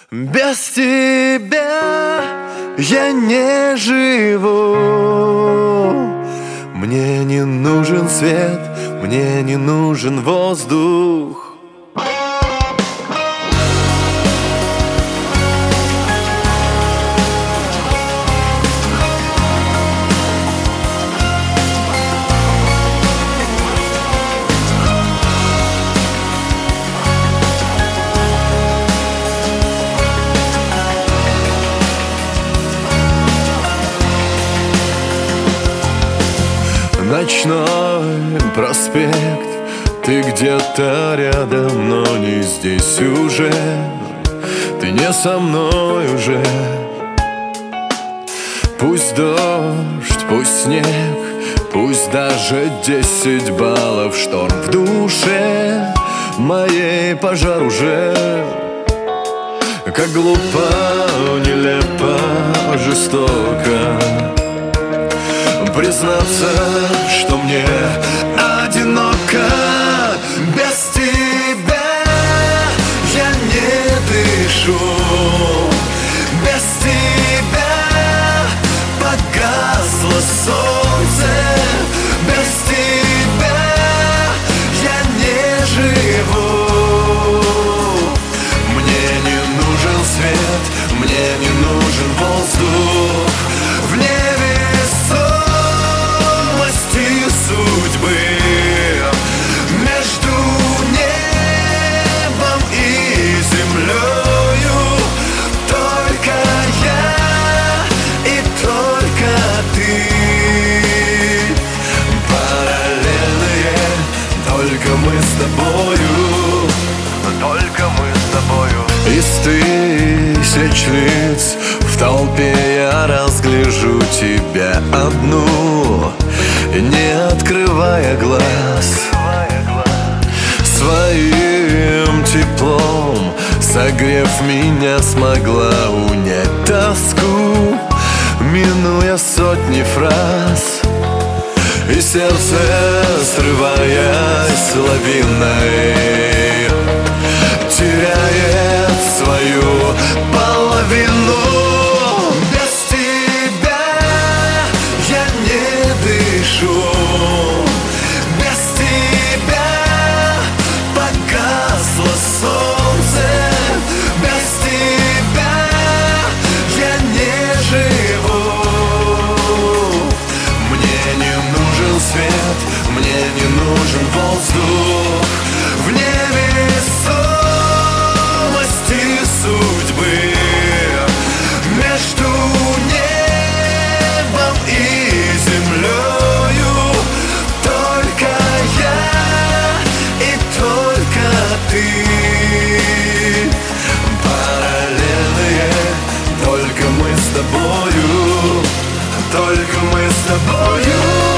Без тебя я не живу. Мне не нужен свет, мне не нужен воздух. Ночной проспект, ты где-то рядом, но не здесь уже. Ты не со мной уже. Пусть дождь, пусть снег, пусть даже 10 баллов шторм в душе моей пожар уже. Как глупо, нелепо, жестоко признаться, что мне одиноко. Без тебя я не дышу. Без тебя погасло солнце. Без тебя я не живу. Мне не нужен свет, мне не нужен воздух. В небе судьбы между небом и землею только я и только ты. Параллельные, только мы с тобою, только мы с тобою. Из тысяч лиц в толпе я разгляжу тебя одну, не открывая глаз. Своим теплом согрев меня, смогла унять тоску, минуя сотни фраз. И сердце, срываясь лавиной, теряет свою половину. Без тебя погасло солнце. Без тебя я не живу. Мне не нужен свет, мне не нужен воздух. В невесомости судьбы между небом и землей ты. Параллельные, только мы с тобою, только мы с тобою.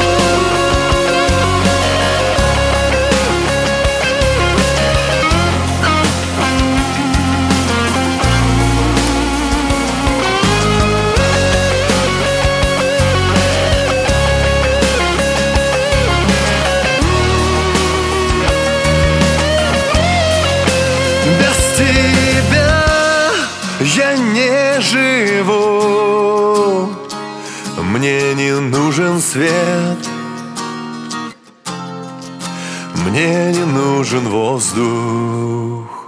Я не живу. Мне не нужен свет, мне не нужен воздух.